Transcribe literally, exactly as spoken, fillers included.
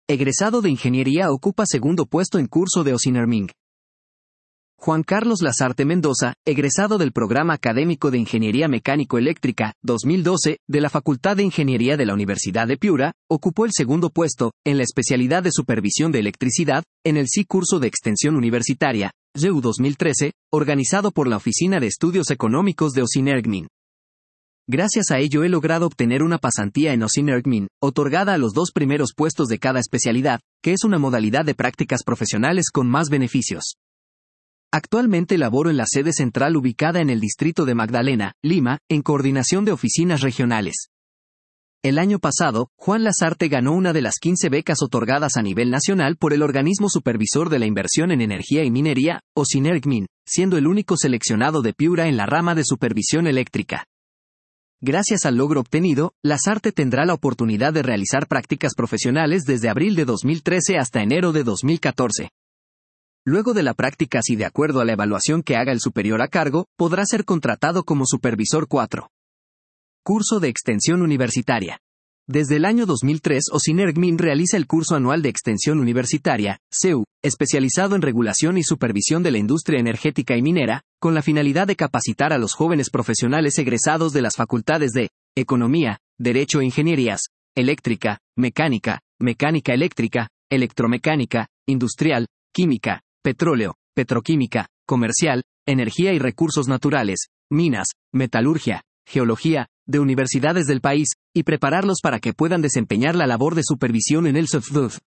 egresado de Ingeniería, ocupa segundo puesto en curso de Ocinerming. Juan Carlos Lasarte Mendoza, egresado del Programa Académico de Ingeniería Mecánico-Eléctrica, dos mil doce, de la Facultad de Ingeniería de la Universidad de Piura, ocupó el segundo puesto, en la especialidad de Supervisión de Electricidad, en el C I Curso de Extensión Universitaria, G E U dos mil trece, organizado por la Oficina de Estudios Económicos de Ocinergmin. Gracias a ello he logrado obtener una pasantía en Ocinergmin, otorgada a los dos primeros puestos de cada especialidad, que es una modalidad de prácticas profesionales con más beneficios. Actualmente laboro en la sede central ubicada en el distrito de Magdalena, Lima, en coordinación de oficinas regionales. El año pasado, Juan Lasarte ganó una de las quince becas otorgadas a nivel nacional por el organismo supervisor de la inversión en energía y minería, Ocinergmin, siendo el único seleccionado de Piura en la rama de supervisión eléctrica. Gracias al logro obtenido, Lasarte tendrá la oportunidad de realizar prácticas profesionales desde abril de dos mil trece hasta enero de dos mil catorce. Luego de la práctica, y de acuerdo a la evaluación que haga el superior a cargo, podrá ser contratado como supervisor cuatro. Curso de Extensión Universitaria. Desde el año dos mil tres, Ocinergmin realiza el curso anual de Extensión Universitaria, C E U, especializado en regulación y supervisión de la industria energética y minera, con la finalidad de capacitar a los jóvenes profesionales egresados de las facultades de Economía, Derecho e Ingenierías, Eléctrica, Mecánica, Mecánica Eléctrica, Electromecánica, Industrial, Química, Petróleo, Petroquímica, Comercial, Energía y Recursos Naturales, Minas, Metalurgia, Geología, de universidades del país, y prepararlos para que puedan desempeñar la labor de supervisión en el S O F D U F.